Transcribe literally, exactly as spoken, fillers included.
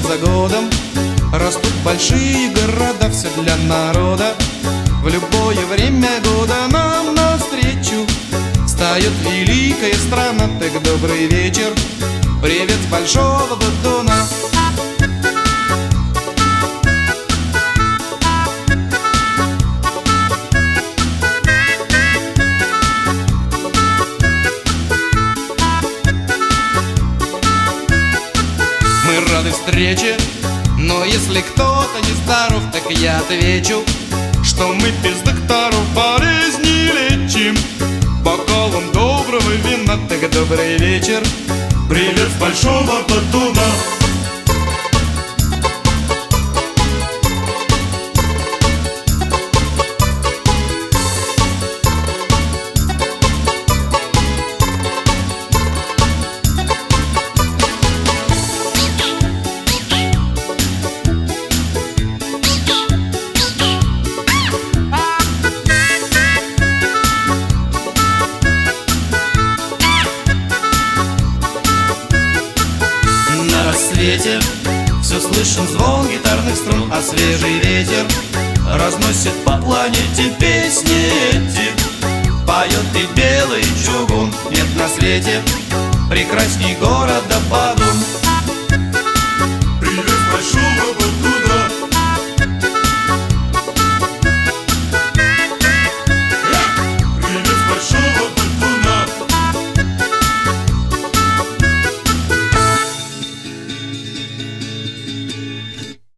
за годом растут большие города, все для народа. В любое время года нам навстречу встает великая страна. Так добрый вечер, привет с большого Батуна. Мы рады встрече, но если кто-то не здоров, так я отвечу, что мы без докторов болезни лечим бокалом доброго вина. Так добрый вечер, привет с большого Батуна. Все слышен звон гитарных струн, а свежий ветер разносит по планете песни эти. Поет и белый чугун, нет на свете прекрасней города Баку.